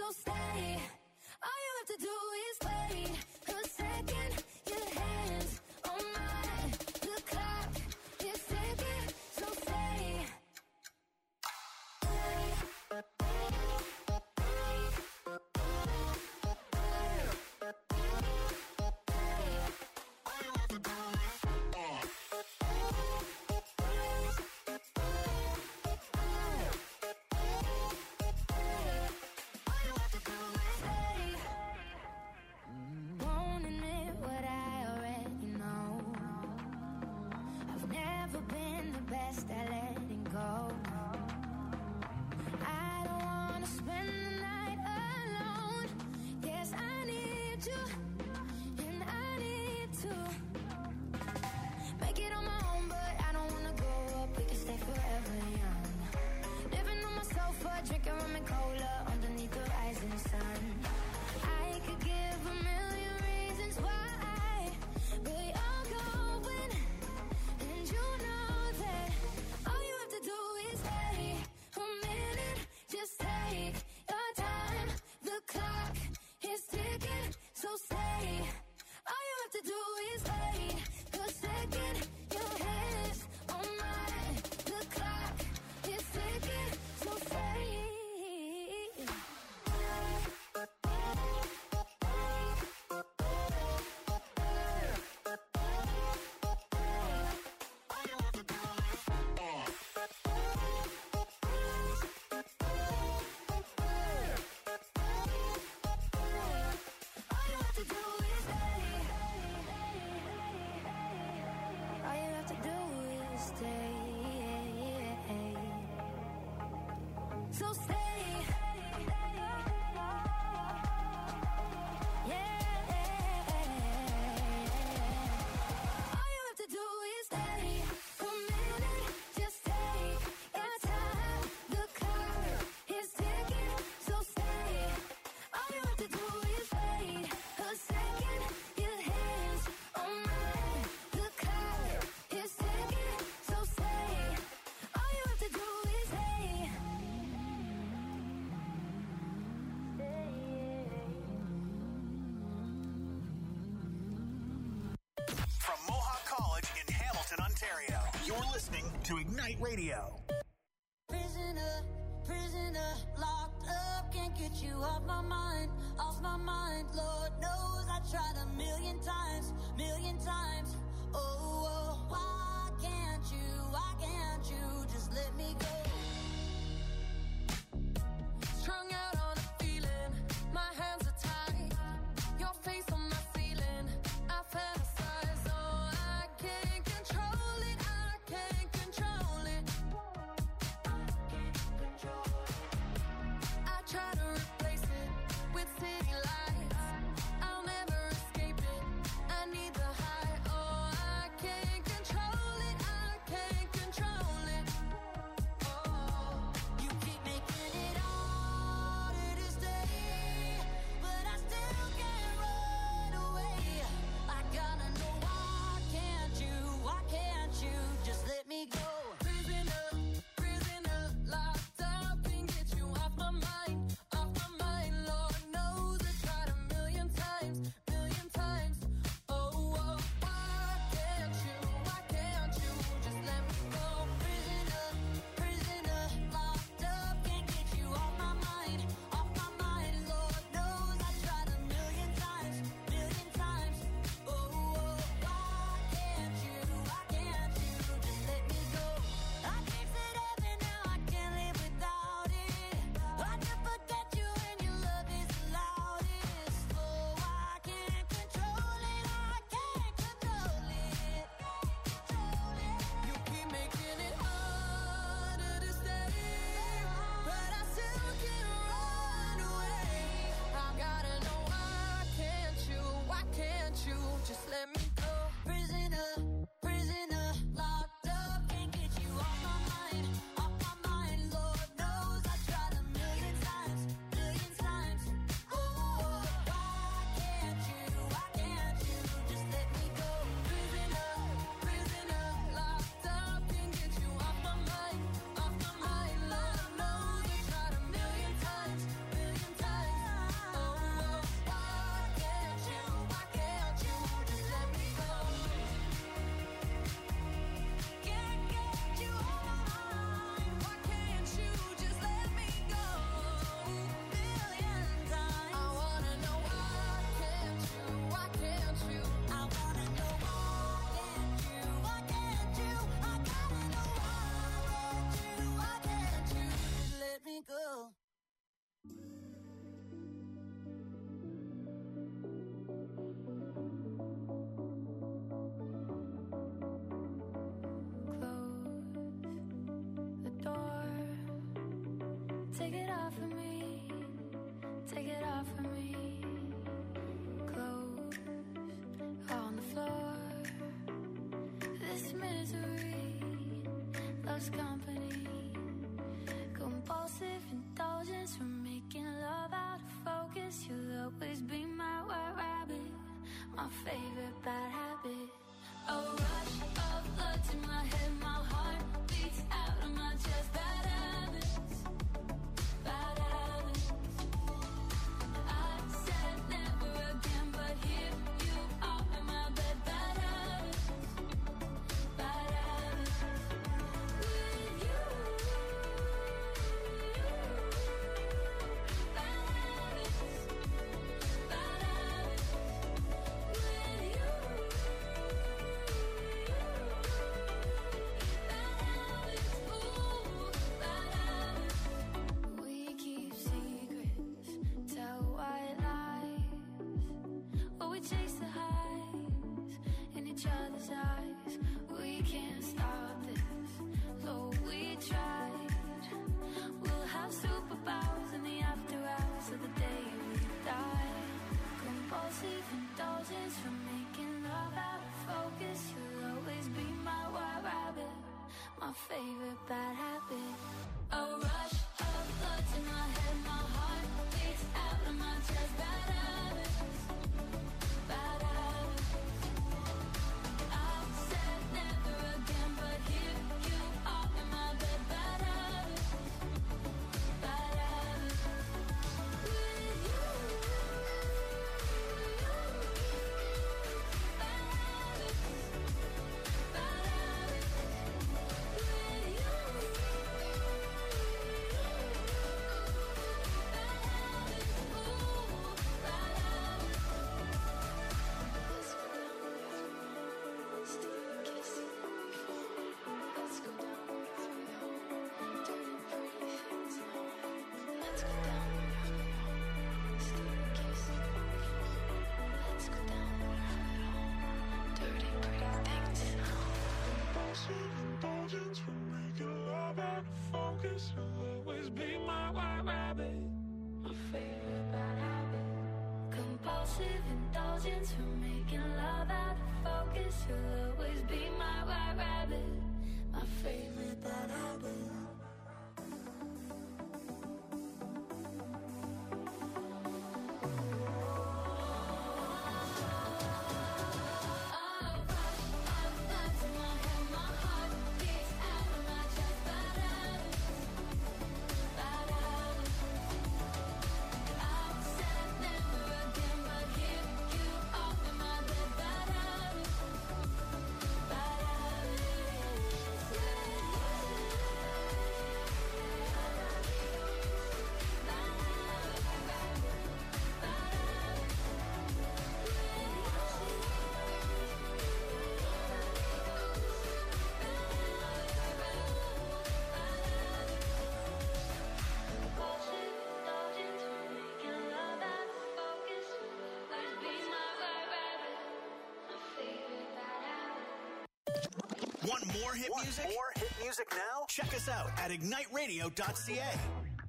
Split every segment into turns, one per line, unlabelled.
So stay. All you have to do is wait a second. Your hands on mine. The clock is ticking. So stay.
To Ignite Radio.
Prisoner, prisoner, locked up, can't get you off my mind, Lord knows I tried a million times, oh, why can't you just let me go? Strung out on a feeling, my hands are tied, your face on my ceiling, I fantasize, oh, I can't control it, I try to replace it with city lights. I'll never escape it. I need the high. Oh, I can't control it. I can't control it. Oh.
for me. Clothes on the floor. This misery loves company. Compulsive indulgence from making love out of focus. You'll always be my white rabbit, my favorite bad habit. A rush of blood to my head, my heart beats out of my chest. Bad habits, bad habits. I said never again, but here you are in my bed. Bad habits, bad habits. With you, bad habits, bad habits. With you, bad habits, ooh, bad habits. We keep secrets, tell white lies, but we chase the highs in each other's eyes. We can't stop this, though we tried. We'll have superpowers in the after hours of the day we die. Compulsive indulgence from making love out of focus. You'll always be my white rabbit, my favorite bad habit. A rush of blood to my head, my heart beats out of my chest. Bad habits, bad habits. I said never again, but here you are in my bed. Bad habits, bad habits. With you, bad habits, bad habits. With you, bad habits, ooh, bad habits. Let's go down, steal a kiss. Let's go down, dirty pretty things. Let's go down, steal a kiss. Let's go down, dirty pretty things.
Compulsive indulgence from making love out of focus. You'll always be my white rabbit, my favorite bad habit.
Compulsive indulgence for making love out of focus. You'll always be my white rabbit, my favorite bad habit.
Want more hit music?
More hit music now?
Check us out at igniteradio.ca.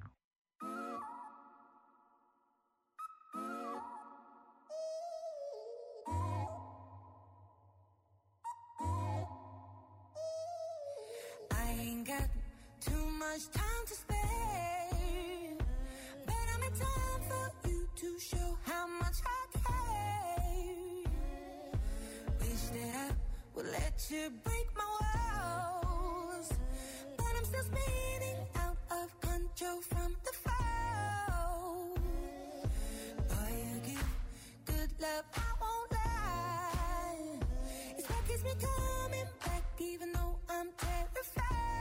I ain't got too much time to spare, but I'm in time for you to show how much I care. Wish that I would let you break my walls, but I'm still spinning out of control from the fall. Boy, you give good love, I won't lie. It's what keeps me coming back, even though I'm terrified.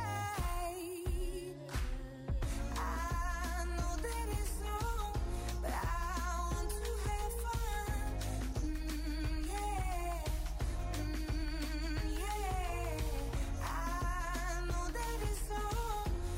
I know that it's wrong, but I want to have fun. Yeah. Yeah. I know that it's wrong,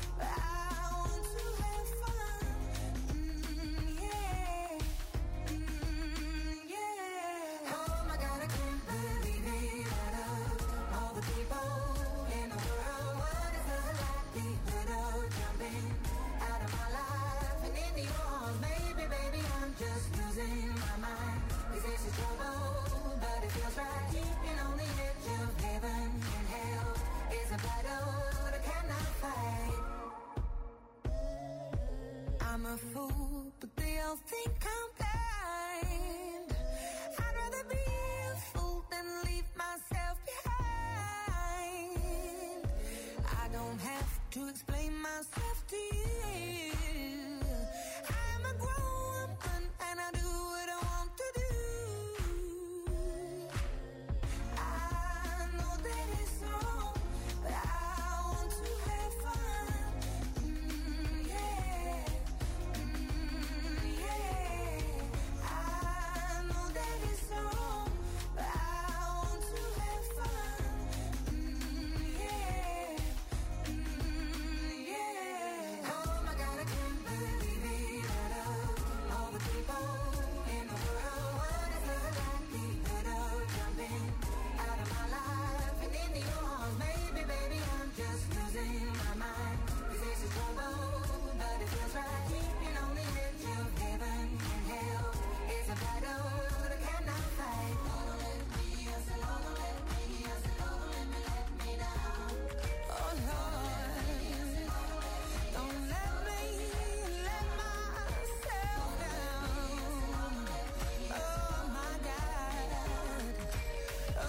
people in the world. What is love likelihood of jumping out of my life and into your arms? Maybe, baby, I'm just losing my mind. 'Cause this is trouble, but it feels right. Keeping on the edge of heaven and hell is a battle that I cannot fight. Don't let me, I said, don't let me, I said, don't let me down. Oh Lord, don't let me let myself down. Oh my God, oh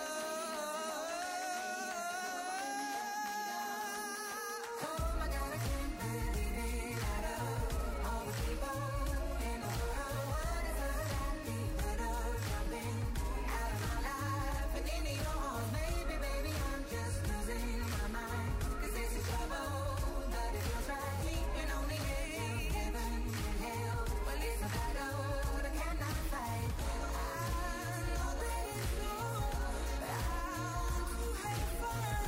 my God, I can't believe it at all. All the people in the world, what is the likelihood of jumping out of my life and into your arms? Maybe, baby, I'm just losing my mind. 'Cause this is trouble, but it feels right. Keeping on the edge of heaven and hell. Well, it's a battle that I cannot fight. I know that it's wrong, but I want to have fun. Yeah.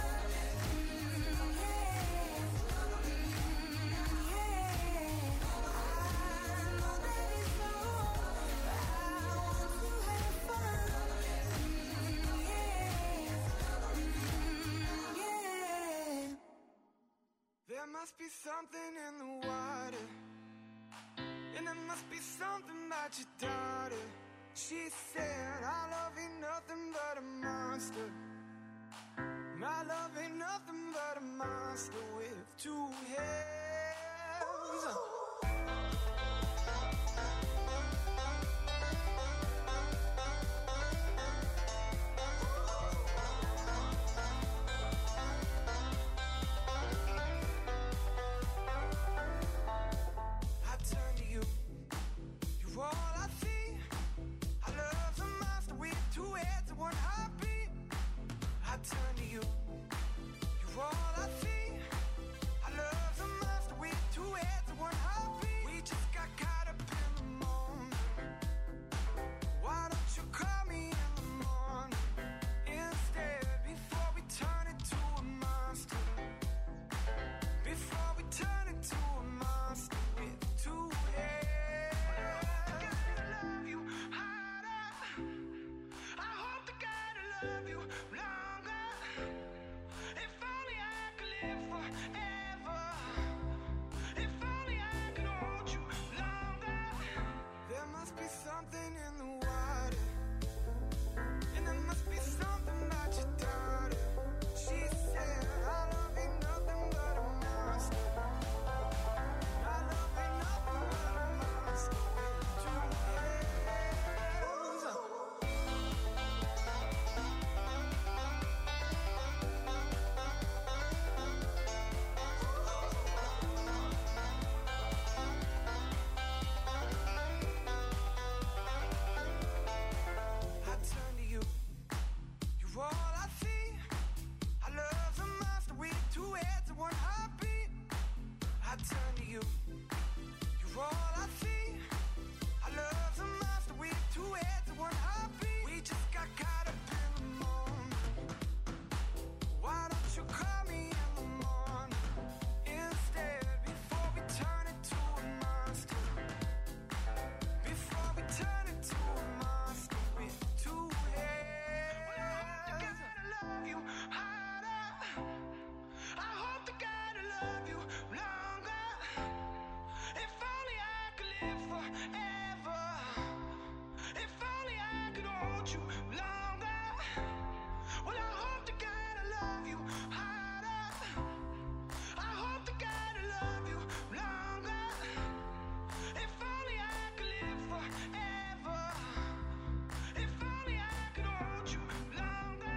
There must be something in the water, and there must be something about your daughter. She said, our love ain't nothing but a monster. My love ain't nothing but a monster with two heads. I turn to you, you're all I see. Our love's a monster with two heads and one heartbeat. I turn to you, you're all I see. Our love's a monster with two heads and one heartbeat. We just got caught up in the moment. Why don't you call me in the morning instead, before we turn into a monster? Before we turn into a monster with two heads. I love you harder. I hope to God I love you longer. If only I could live forever. If only I could hold you longer. There must be something in the water, and there must be something about your daughter. She said, our love ain't nothing but a monster. Our love ain't nothing but a monster with two heads. I turn to you, you're all I see. Our love's a monster with two heads and one heartbeat. I turn to you, you're all I see. Our love's a monster with two heads and one heartbeat. We just got caught up in the moment. Why don't you call me in the morning instead, before we turn into a monster? Before we turn into a monster with two heads. Well, I hope to God I love you harder. I hope to God I love you longer. If only I could live forever. If only I could hold you longer. Well, I hope to God I love you harder. I hope to God I love you longer. If only I could live forever. If only I could hold you longer.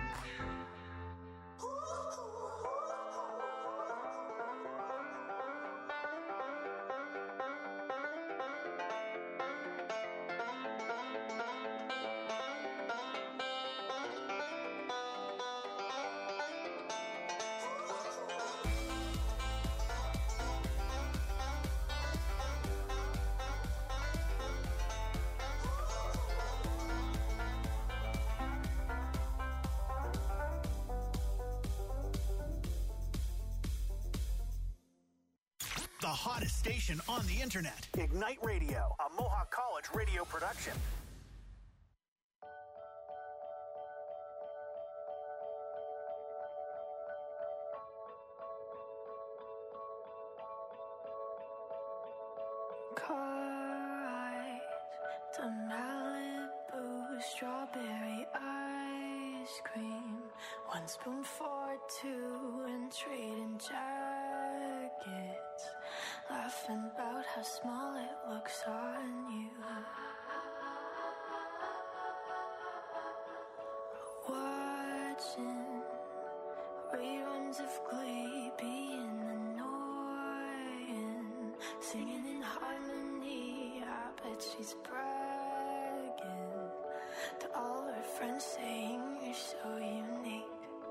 The hottest station on the internet. Ignite Radio, a Mohawk College radio production.
Car ride to Malibu, strawberry ice cream, 1 spoon for 2 and trading jackets, laughing about how small it looks on you. Watching reruns of Glee, being annoying, singing in harmony. I bet she's bragging to all her friends, saying you're so unique.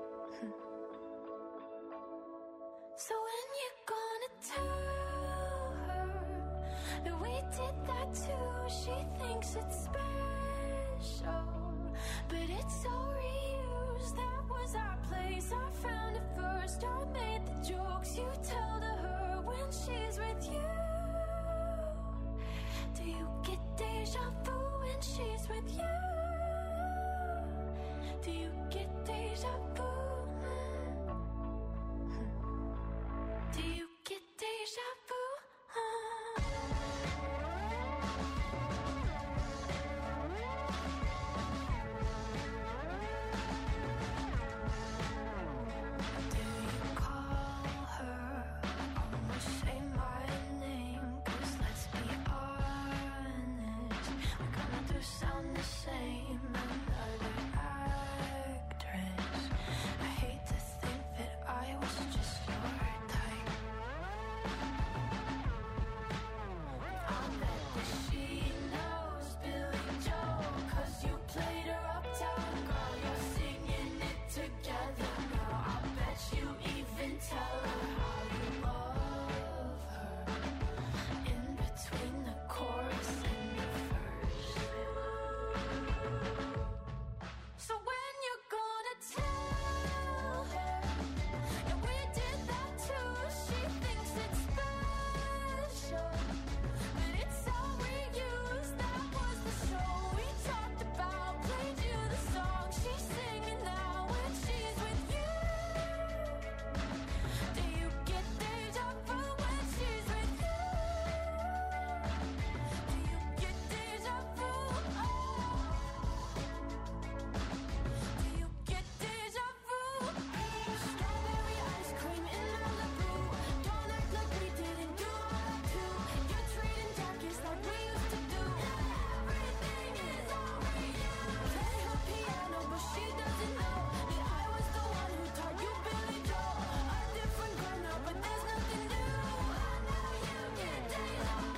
So when you gonna tell her that we did that too? She thinks it's special, but it's all reused. That was our place, I found it first. I made the jokes you tell to her when she's with you. Do you get deja vu when she's with you? Do you get deja vu? Do you get deja vu? Do you call her? Almost say my name, 'cause let's be honest, we kinda do sound the same. Another actress. I hate to think that I was just your type. I bet that she knows Billy Joel, 'cause you played her uptown girl. You're singing it together now. I bet you even tell her how you love her in between the chorus and the verse. So when you're gonna tell her that we did that too? She thinks it's special, but it's all reused. That was the show we talked about, played you the song she's singing now when she's with you. Do you get deja vu when she's with you? Do you get deja vu? Do you get deja vu? Strawberry ice cream in Malibu. Don't act like we didn't do all that too. You're trading jackets like we used to do. Everything is all reused. Play her piano, but she doesn't know that I was the one who taught you Billy Joel. A different girl now, but there's nothing new. I know you get deja vu.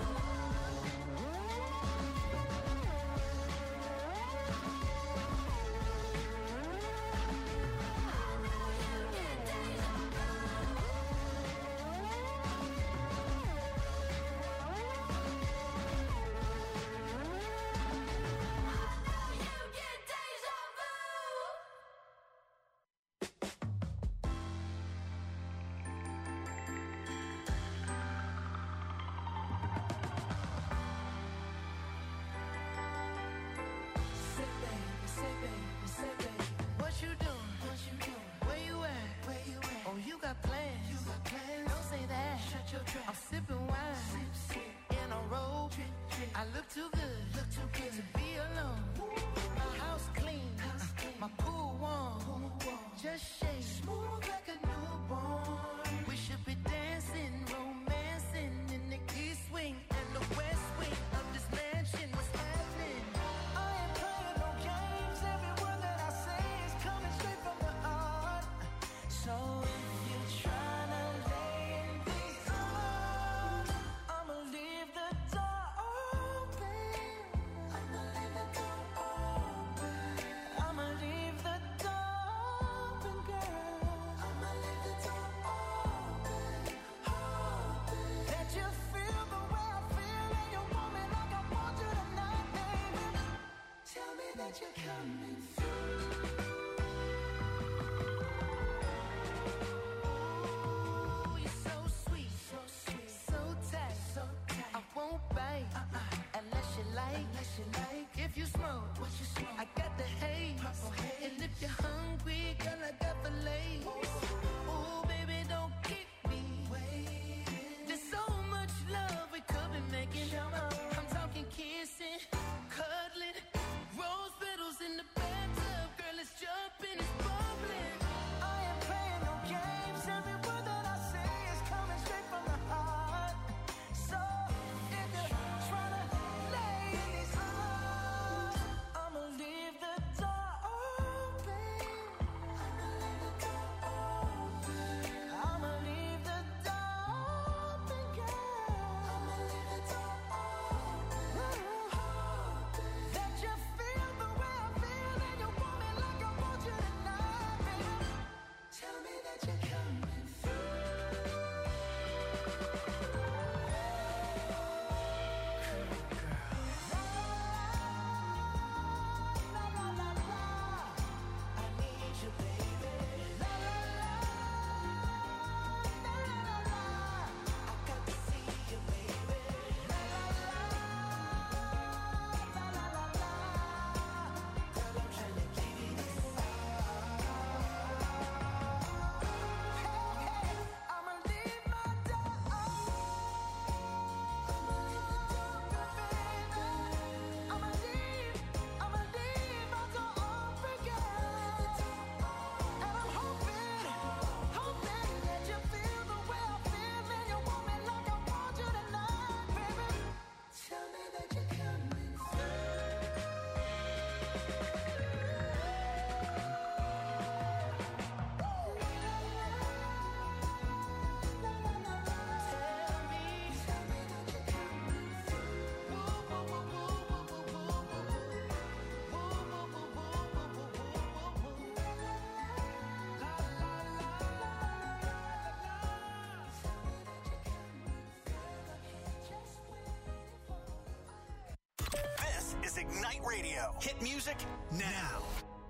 What you doing? Where you at? Oh, you got plans. Don't say that. I'm sipping wine in a robe. I look too good to be alone. My house clean, my pool warm. Just shake smooth like a newborn. We should be dancing, romancing in the east wing and the west wing of this mansion. What's happening? I ain't playing no games. Every word that I say is coming straight from the heart. So if you're trying to lay in these arms, I'ma leave the door open. I'ma leave the door open. I'ma leave the door open, girl. you like? If you smoke, what you smoke? I got the haze. And if you're hungry, girl, I got fillets. Ooh, baby, don't keep me waiting. There's so much love we could be making. I'm talking kissing, cuddling, rose petals in the bathtub. Girl, let's jump in, it's bubbling. I ain't playing no games. Every word that I say is coming straight from the heart. So if you're trying to lay in these arms, I'ma leave the door open. I'ma leave the door open, girl. I'ma leave the door open. That you feel the way I feel and you want me like I want you tonight, baby. Tell me that you're coming through. La la la la, I need you, baby. La la la, la la la, I got to see you, baby. La la la, la la la la, girl, I'm trying to give you this. Hey, hey, I'ma leave my door open. I'ma leave the door open, baby. I'ma leave my door open, girl. And I'm hoping that you feel the way I feel and you want me like I want you tonight, baby. Tell me that you're coming
This is Ignite Radio. Hit music now.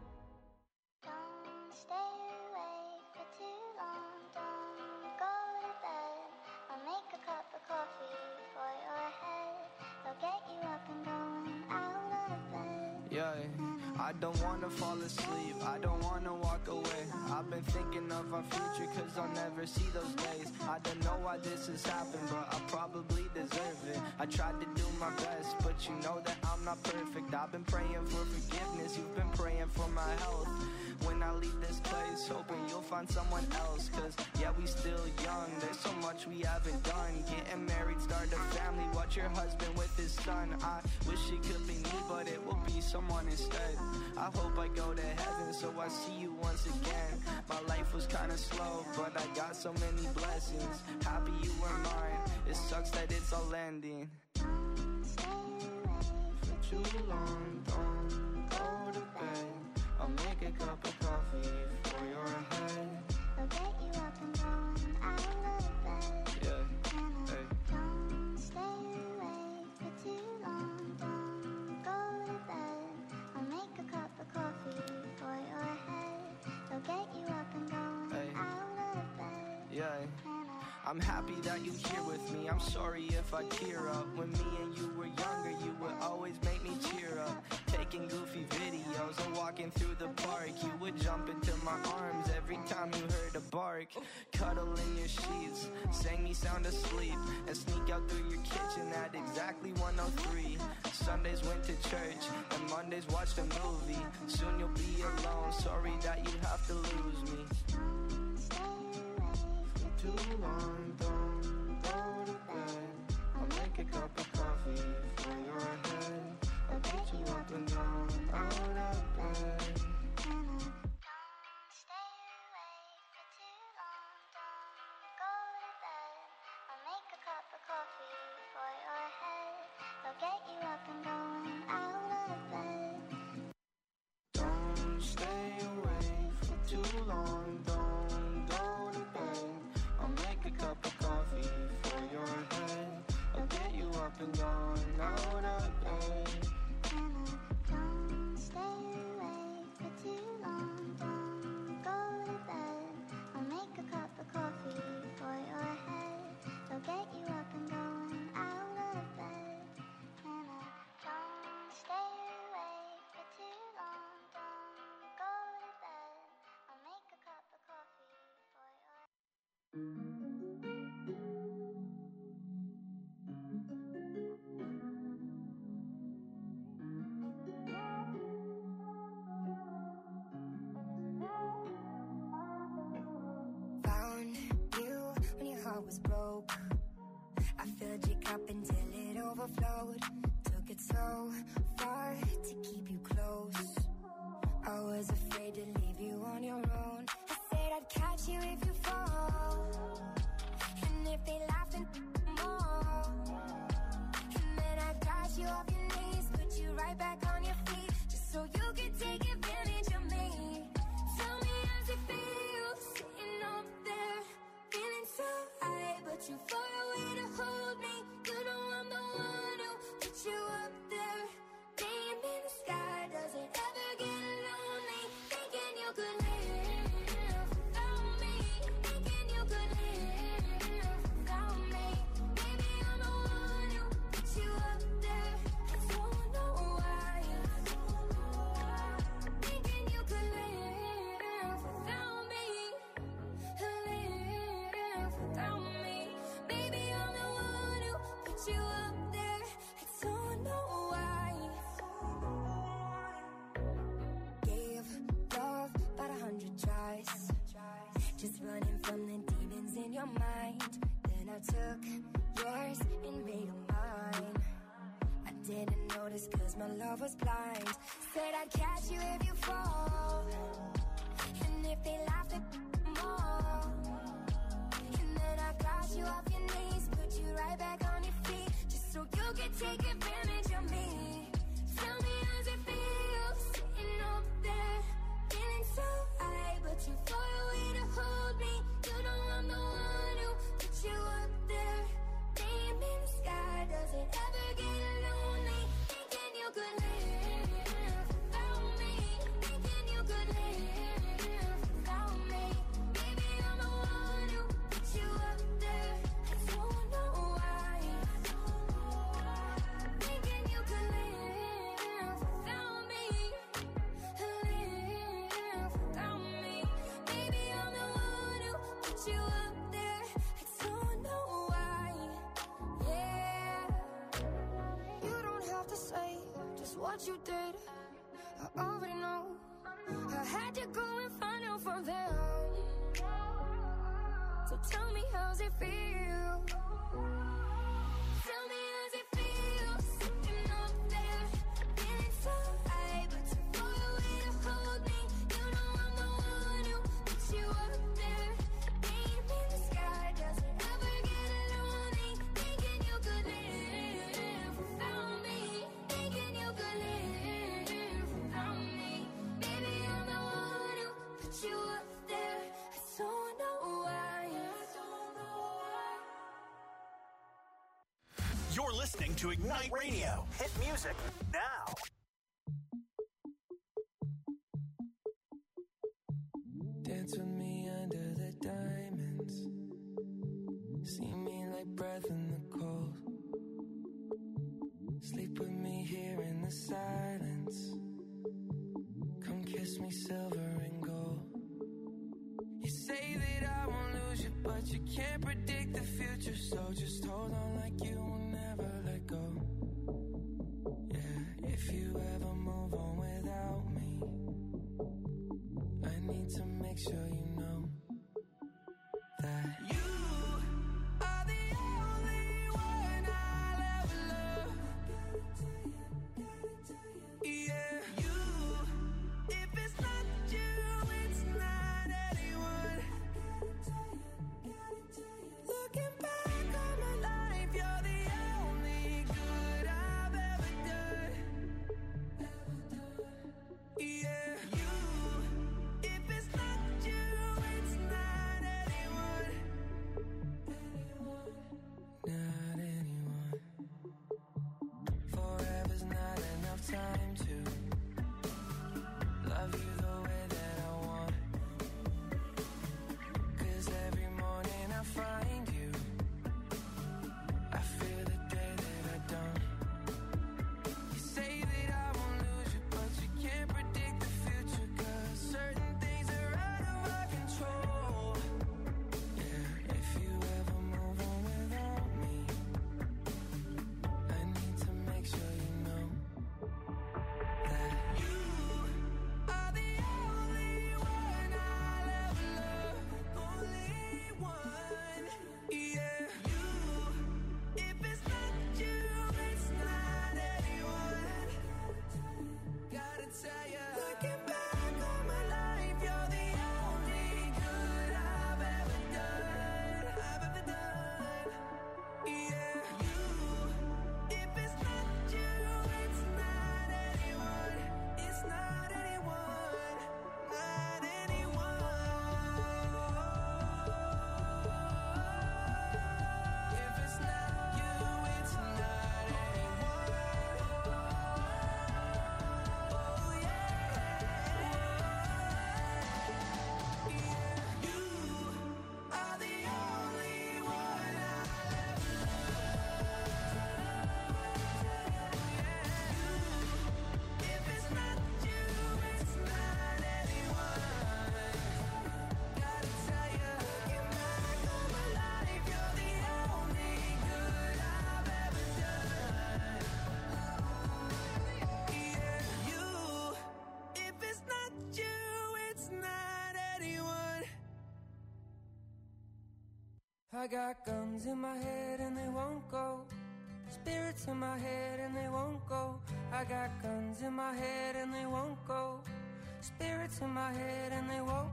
Don't stay awake for too long. Don't go to bed. I'll make a cup of coffee for your head. I'll get you up and going out of bed.
Yeah, I don't wanna fall asleep, I don't wanna walk away. I've been thinking of our future cause I'll never see those days. I don't know why this has happened, but I probably deserve it. I tried to do my best, but you know that I'm not perfect. I've been praying for forgiveness, you've been praying for my health. When I leave this place, hoping you'll find someone else. Cause yeah, we still young, there's so much we haven't done. Getting married, start a family, watch your husband with his son. I wish it could be me, but it will be someone instead. I hope I go to heaven so I see you once again. My life was kinda slow, but I got so many blessings. Happy you were mine, it sucks that it's all ending. For too long, don't go to bed. I'll make a cup of coffee for your head.
I'll get you up and going out of bed.
Yeah, hey.
Don't stay awake for too long. Don't go to bed. I'll make a cup of coffee for your head. I'll get you up and going
Hey.
out of bed.
Yeah.
And
I'm happy that you're here with me. I'm sorry if I tear up. When me and you were younger, you would always make me cheer up. Taking goofy videos and walking through the park. You would jump into my arms every time you heard a bark. Cuddle in your sheets, sang me sound asleep, and sneak out through your kitchen at exactly 1:03. Sundays went to church, and Mondays watched a movie. Soon you'll be alone, sorry that you have to lose me. Too long, don't go to bed. I'll make a cup of coffee for your head. I'll get you up and down, out of bed.
don't stay awake for too long. Don't go to bed. I'll make a cup of coffee for your head. I'll get you up and going out of bed.
Don't stay awake for too long, don't go to bed. I'll make a cup of coffee for your head. I'll get you up and going out of bed.
Don't stay awake for too long. Don't go to bed. I'll make a cup of coffee for your head. I'll get you up and going out of bed. And don't
overflowed. Took it so far to keep you close. I was afraid to leave you on your own. I said I'd catch you if you fall. And if they laugh then more. And then I got you off your knees, put you right back on your feet, just so you could take advantage of me. Tell me how's it feel, sitting up there, feeling so high, but you far away to hold me. You know I'm the one who put you up there. Name in the sky, does it ever get lonely? Thinking you could live without me. Thinking you could live without me. Maybe I'm the one who put you up there. I don't know why. Thinking you could live without me. Live without me. Baby, I'm the one who put you up there. I don't know why. Gave love about 100 tries, just running from the demons in your mind. Then I took yours and made them mine. I didn't notice cause my love was blind. Said I'd catch you if you fall. And if they laughed at more. And then I got you off your knees, put you right back on your feet, just so you could take advantage of me. Tell me how's it feel, sitting up there, feeling so high, but you far away to hold me. You know I'm the one who put you up there. Name in the sky, does it ever get lonely? Thinking you could live without me. Thinking you could live without me. Baby, I'm the one who put you up there. I don't know why. Thinking you could live without me. Live without me. Baby, I'm the one who put you up there. I don't know why. Yeah. You don't have to say just what you did. I already know. I had to go and find out from them. So tell me how's it feel. Tell me how's it feel, sitting up there, feeling so high, but you far away to hold me. You know I'm the one who put you up there. Name in the sky, does it ever get lonely? Thinking you could live without me. Thinking you could live without me. Baby, I'm the one who put you up there. I don't know why.
You're listening to Ignite Radio. Hit music now.
Dance with me under the diamonds. See me like breath in the cold. Sleep with me here in the silence. Come kiss me silver and gold. You say that I won't lose you, but you can't predict the future. So just hold on like you will never let go. Yeah, if you ever move on without me, I need to make sure you know that you are the only one I'll ever love. Yeah, you, if it's not you, it's not anyone. Looking back on my life, you're the only good I've ever done. Yeah, you, if it's not you, it's not anyone. Not anyone. Forever's not enough time to love you the way that I want. 'Cause every morning I find you, I fear the day that I don't. You say that I won't lose you, but you can't predict the future. 'Cause certain things are out of our control. Yeah, if you ever move on without me, I need to make sure you know I got guns in my head and they won't go. Spirits in my head and they won't go. I got guns in my head and they won't go. Spirits in my head and they won't.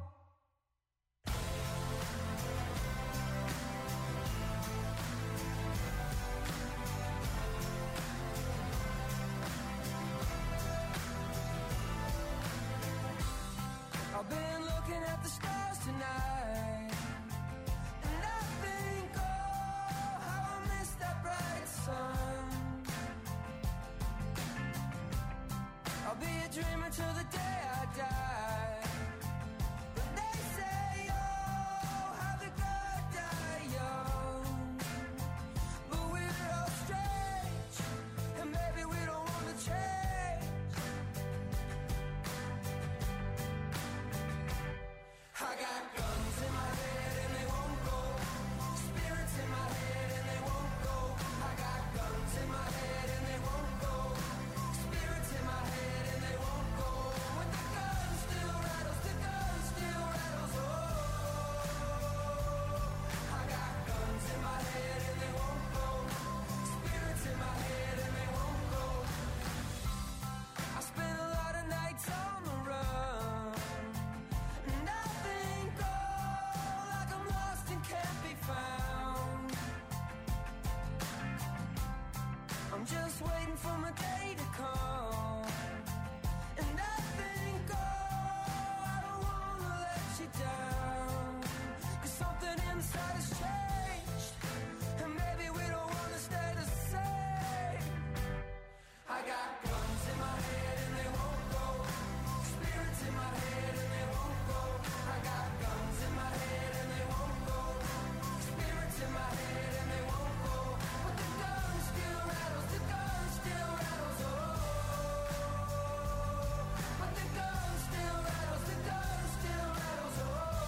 I've been looking at the stars tonight, and I think, oh, how I miss that bright sun. I'll be a dreamer till the day I die. But they say, oh, how the good die young. But we're all strange, and maybe we don't want to change. I got guns in my head and they won't go. Spirits in my head and they won't go. I got guns in my head and they won't go. Spirits in my head and they won't go. When the gun still rattles, the gun still rattles. Oh, I got guns in my head and they won't go. Spirits in my head and they won't go. I spent a lot of nights on the run, and I think, oh, like I'm lost and can't be found. I'm just waiting for my day to come, and I think, oh, I don't wanna let you down, 'cause something inside has changed, and maybe we don't wanna stay the same. I got guns in my head and they won't go. Spirits in my head and they won't go. I got guns in my head and they won't go. Spirits in my head and they won't go. But the gun still rattles, the gun still rattles, oh. But the gun still rattles, the gun still rattles,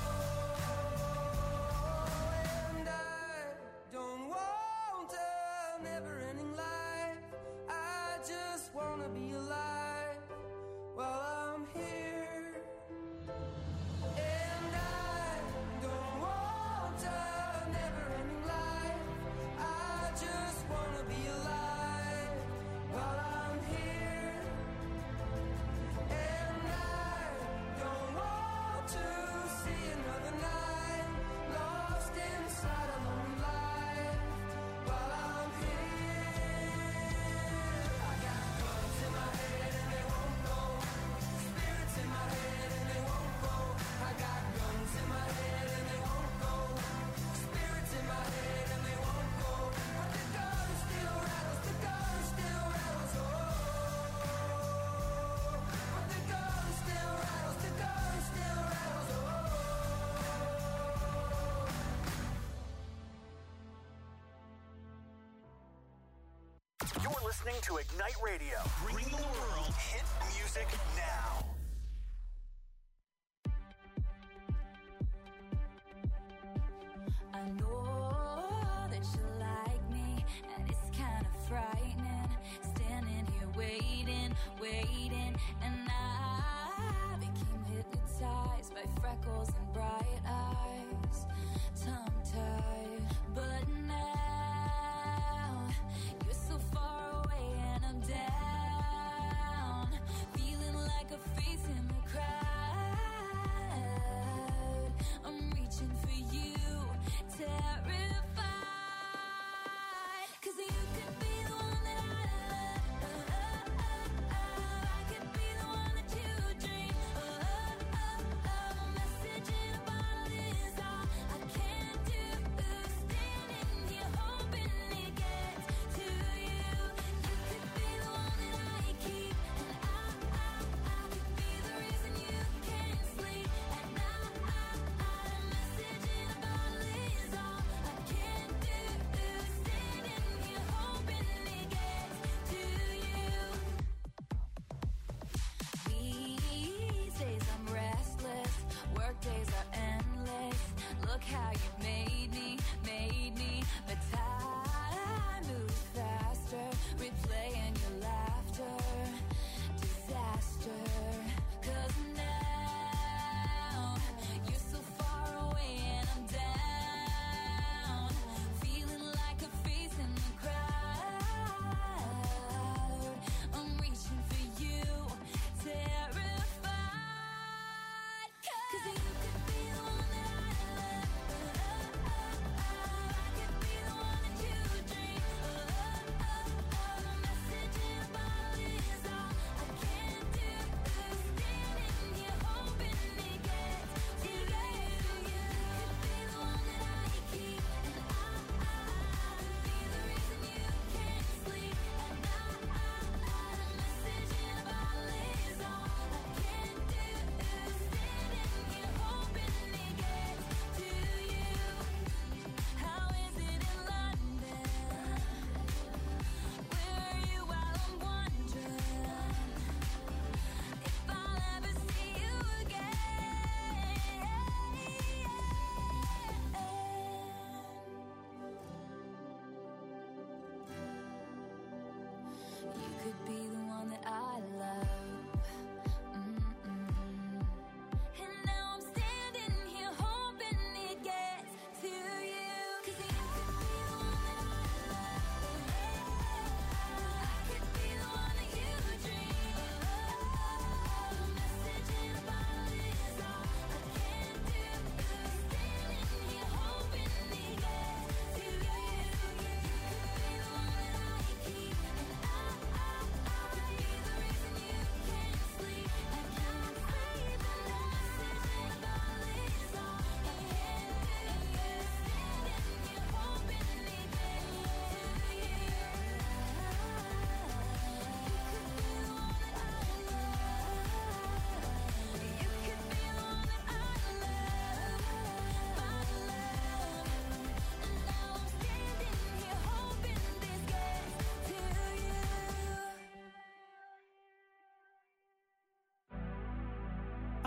oh. And I don't want a never-ending life. I just wanna be alive while I'm here. And I don't want a never-ending life. I just wanna be alive while I'm here. And I don't want to see another night lost inside a lonely life while I'm here. I got guns in my head and they won't go. Spirits in my head and they won't go. I got guns in my head and they won't go. Spirits in my head and they won't go. But the gun still rattles, the gun still rattles, oh. But the gun still rattles, the gun still rattles, oh.
You're listening to Ignite Radio, bringing the world hit music now.
I know that you like me, and it's kind of frightening. Standing here waiting, waiting, and I became hypnotized by freckles and bright eyes, tongue-tied. But now you're so far away and I'm down, feeling like a face in the crowd. I'm reaching for you, terrified, 'cause you could be the one that I love. I could be the one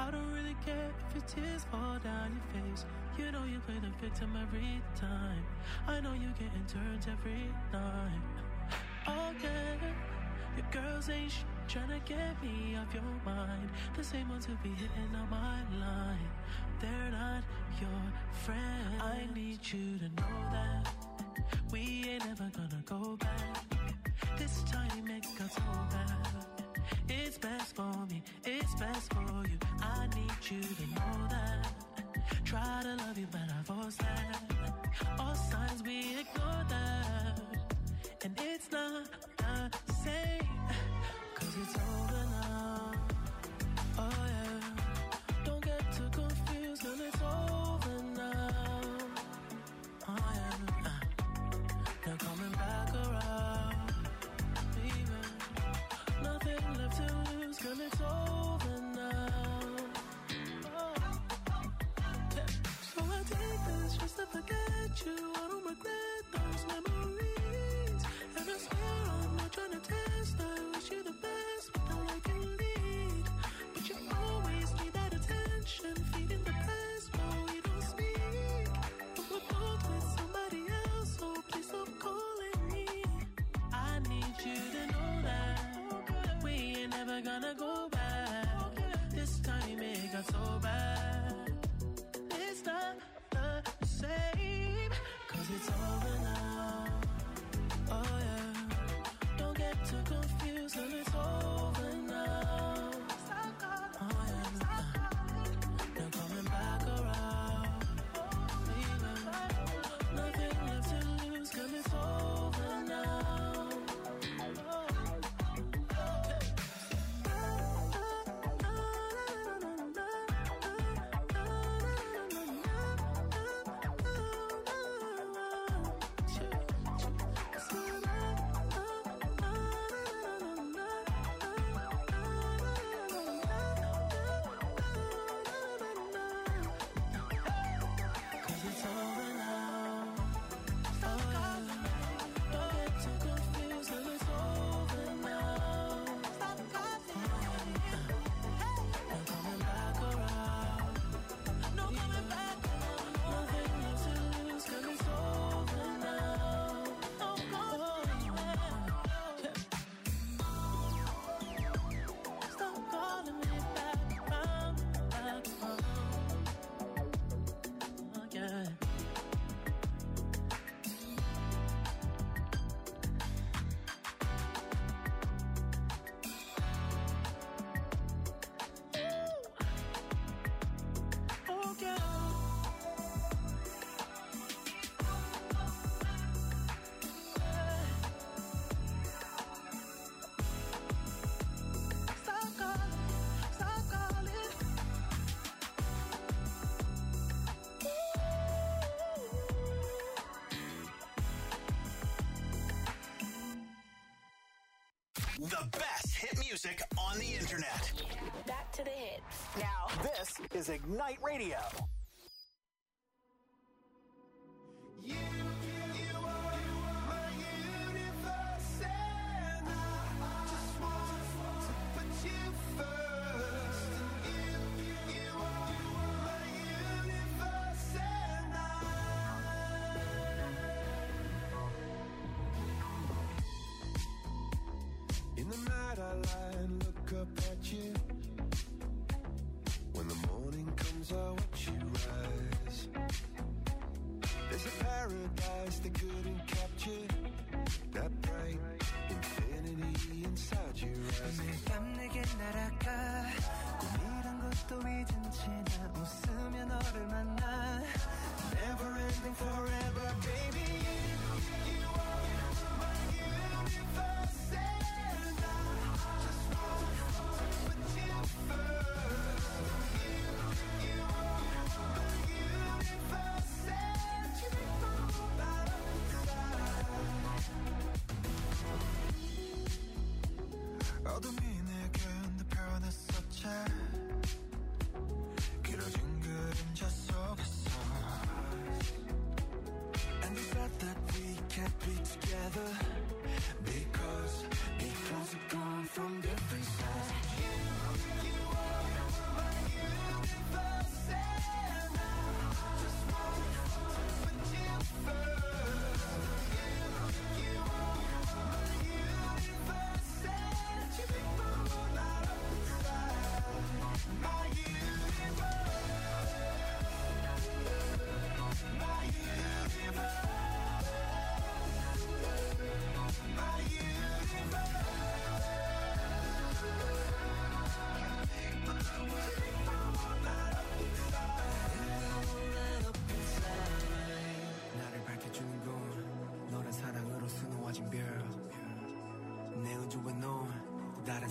I don't really care if your tears fall down your face. You know you play the victim every time. I know you're getting turns every night. Oh yeah, your girls ain't tryna get me off your mind. The same ones who be hitting on my line. They're not your friend. I need you to know that we ain't never gonna go back. This time it got so bad. It's best for me, it's best for you. I need you to know that. Try to love you, but I force that. All signs we ignore that. And it's not the same, 'cause it's over now. Oh yeah, don't get too confused, girl, it's over now. Oh yeah, now coming back around, baby. Nothing left to lose, girl, it's over now. Oh. Yeah. So I take this just to forget you. I don't regret those memories. And I swear I'm not trying to test. I wish you the best, but I like you lead. But you always need that attention, feeding the best while we don't speak. But we're both with somebody else, so please stop calling me. I need you to know that we ain't never gonna go back. This time it got so bad. It's not the same, 'cause it's over now. Oh yeah, don't get too confused, and it's over now. Oh yeah, now coming back around, baby. Nothing left to lose, 'cause it's over now.
The best hit music on the internet.
Back to the hits. Now,
This is Ignite Radio.
In the night I lie and look up at you. When the morning comes I watch you rise. There's a paradise they couldn't capture. That bright infinity inside your eyes.
매일 밤 내게 날아가 꿈이란 것도 잊은 채 나 웃으며 너를 만나. Never ending forever baby. You are my universe and I just want to put you first. You are my universe and you fall by inside. 어둠이 내게 내 변했었지. 길어진 그림자 속에서. And the fact that we can't be together because we've come from different sides. You are my universe.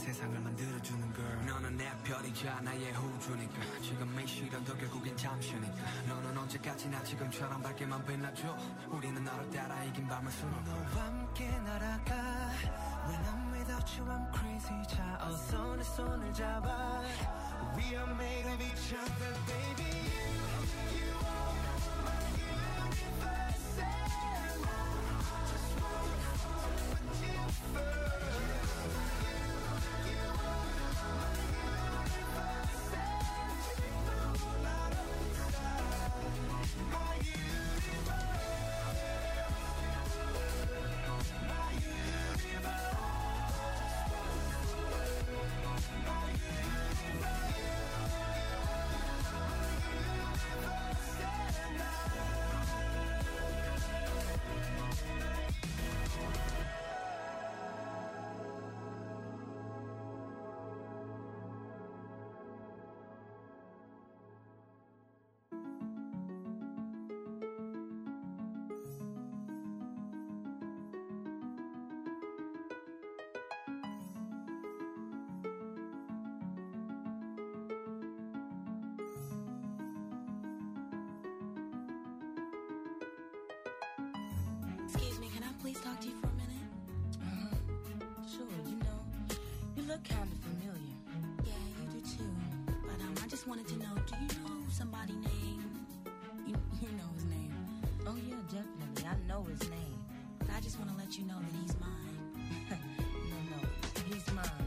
세상을 만들어주는 girl. 너는 내 별이자 나의 호주니까 지금의 시련도 결국엔 잠시니까 너는 언제까지나 지금처럼 밝게만 빛나줘. 우리는 너를 따라 이긴 밤을 수놓고
너와 함께 날아가. When I'm without you I'm crazy. 자 어서 내 손을 잡아. We are made of each other baby. You are my universe and I just wanna put you first.
Excuse me, can I please talk to you for a minute? Sure, you know, you look kind of familiar. Yeah, you do too. But I just wanted to know, do you know somebody named... You know his name.
Oh yeah, definitely. I know his name.
But I just want to let you know that he's mine.
No, he's mine.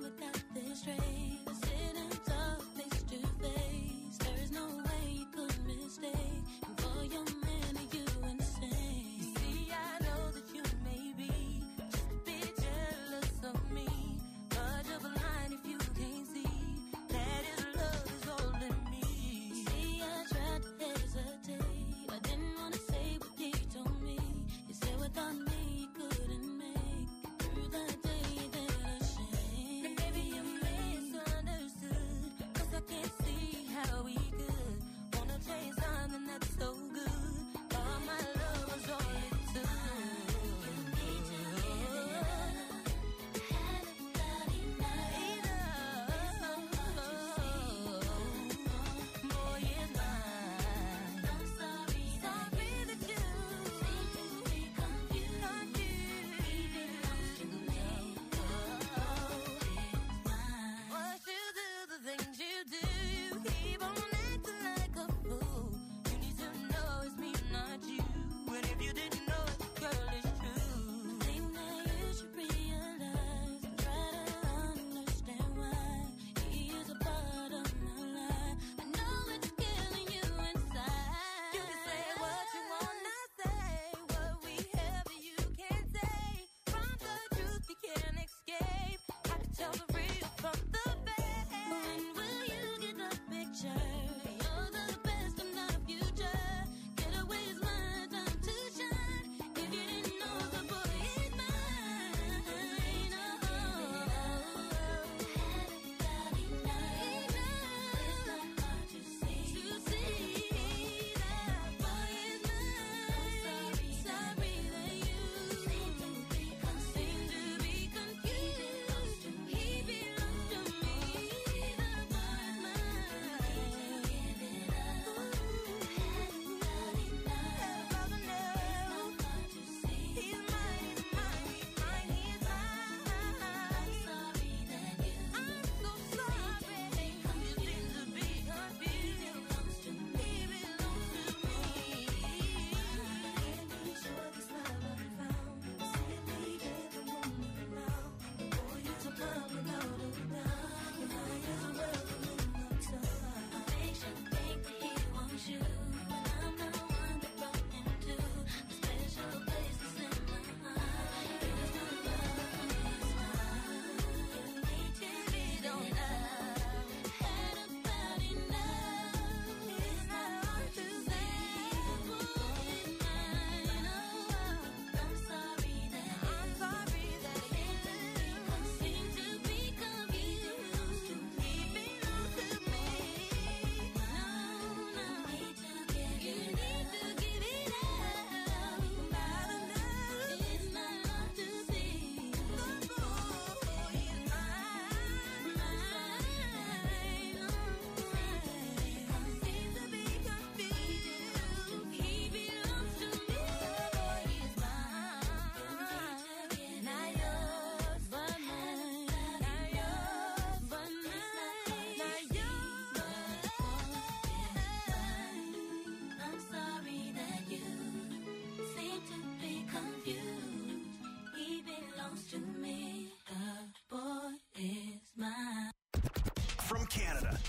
Sitting up face to face, there's no way you could miss.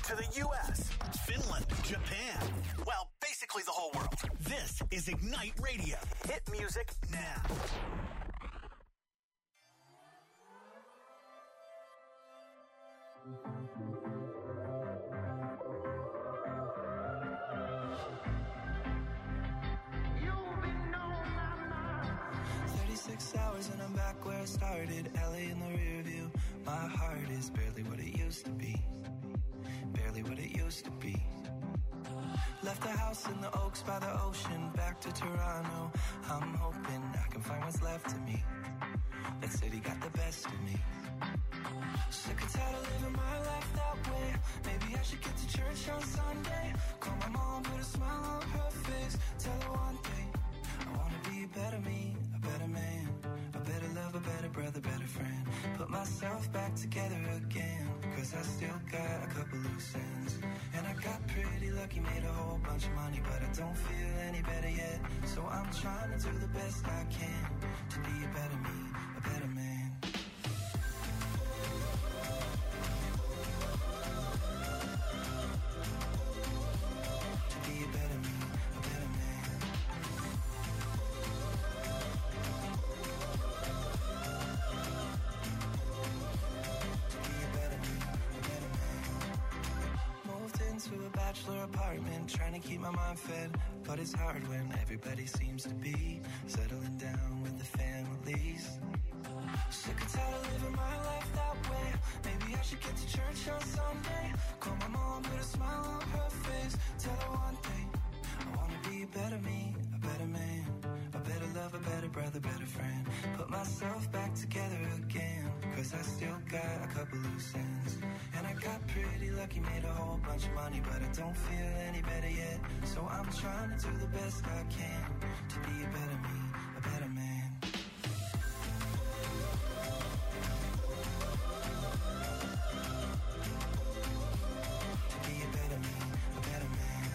to the U.S., Finland, Japan. Well, basically the whole world. This is Ignite Radio. Hit music now.
You've been on my mind. 36 hours and I'm back where I started. LA in the rear view. My heart is barely what it used to be. Barely what it used to be. Left the house in the Oaks by the ocean. Back to Toronto. I'm hoping I can find what's left of me. That city got the best of me. Sick and tired of living my life that way. Maybe I should get to church on Sunday. Call my mom, put a smile on her face. Tell her one thing, I wanna be a better me, a better man, a better love, a better brother, better friend. Put myself back together again, cause I still got a couple loose ends. And I got pretty lucky, made a whole bunch of money, but I don't feel any better yet. So I'm trying to do the best I can to be a better me, a better man. Bachelor apartment, trying to keep my mind fed, but it's hard when everybody seems to be settling down with the families. Sick and tired of living my life that way. Maybe I should get to church on Sunday. Call my mom, put a smile on her face. Tell her one thing, I wanna be a better me, a better man, a better love, a better brother, better friend. Put myself back together again, cause I still got a couple loose ends. And I got pretty lucky, made a whole bunch of money, but I don't feel any better yet. So I'm trying to do the best I can to be a better me, a better man. To be a better me, a better man.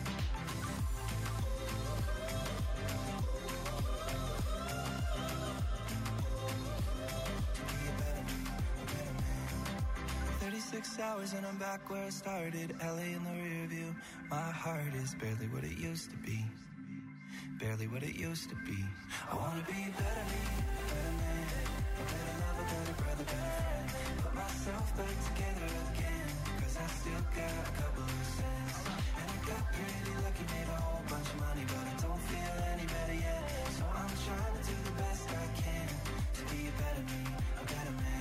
To be a better me, a better man. 36 hours and I'm back where I started. LA in the rear view. My heart is barely what it used to be. Barely what it used to be. I wanna be a better me, a better man, a better love, a better brother, better friend. Put myself back together again, cause I still got a couple loose ends. And I got pretty lucky, made a whole bunch of money, but I don't feel any better yet. So I'm trying to do the best I can to be a better me, a better man.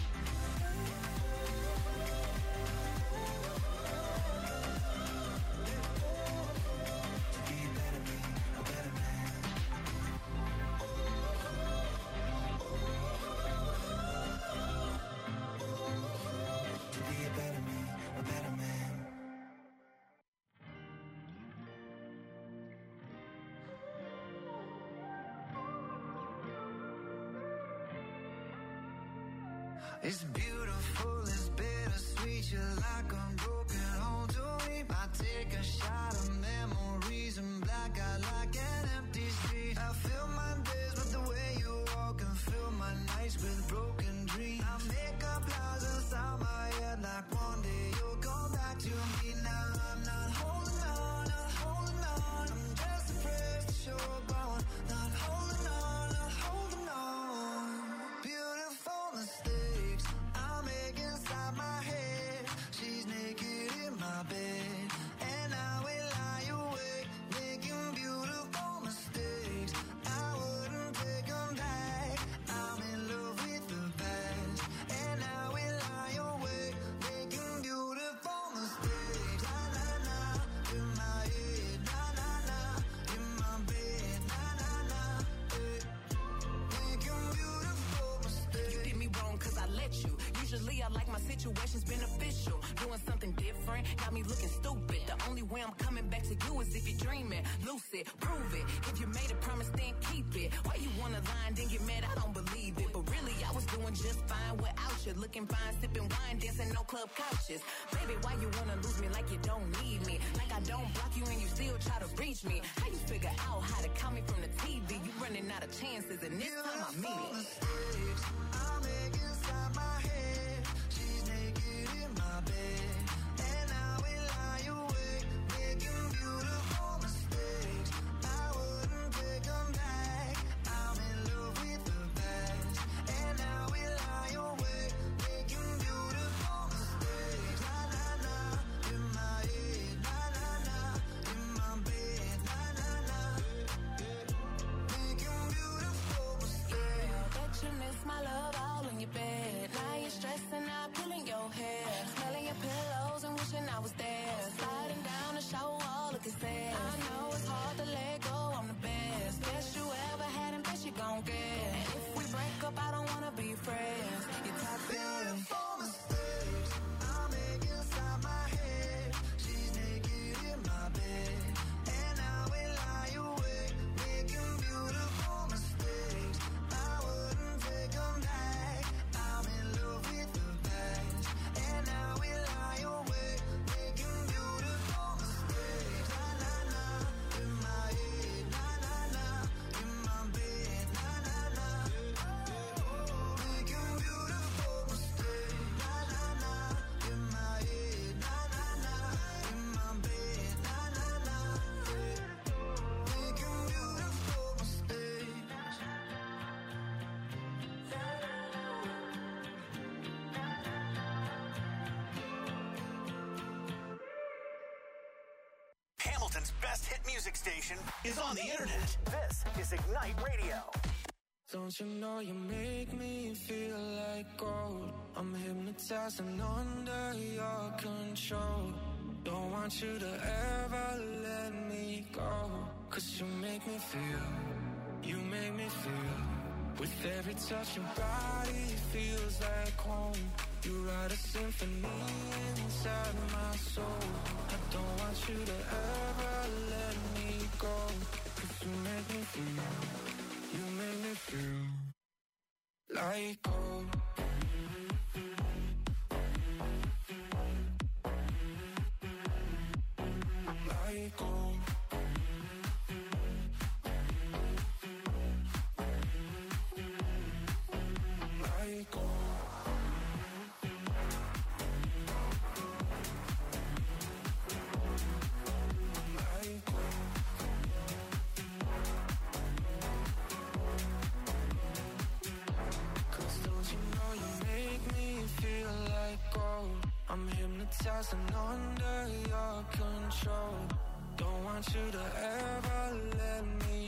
It's beautiful, it's bittersweet. You're like a broken home to me. I take a shot of memories and black out like an empty street. I fill my days with the way you walk and fill my nights with broken dreams. I make up lies inside my head like one day you'll come back to me. Now I'm not holding on, not holding on. I'm just afraid to show up on. Not holding on, not holding on. Beautiful mistakes I make inside my head. She's naked in my bed, and I will lie awake, making beautiful mistakes. I wouldn't take them back. I'm in love with the past, and I will lie awake, making beautiful mistakes. La la la, in my head, la la la, in my bed, la la la, making beautiful mistakes.
You did me wrong cause I let you. Usually I like my situations beneficial. Doing something different, got me looking stupid. The only way I'm coming back to you is if you're dreaming. Lucid, prove it. If you made a promise, then keep it. Why you wanna lie and then get mad? I don't believe it. But really, I was doing just fine without you. Looking fine, sipping wine, dancing no club couches. Baby, why you wanna lose me like you don't need me? Like I don't block you and you still try to reach me. How you figure out how to call me from the TV? You running out of chances and this time I mean it.
Mistakes I make inside my head. She's naked in my bed, and I will
Hamilton's best hit music station is on the internet. This is Ignite Radio.
Don't you know you make me feel like gold? I'm hypnotized and under your control. Don't want you to ever let me go. 'Cause you make me feel, you make me feel. With every touch your body feels like home. You write a symphony inside my soul. I don't want you to ever let me go. 'Cause you make me feel, you make me feel like gold. Like gold. Like gold. Like gold. I'm hypnotized and under your control. Don't want you to ever let me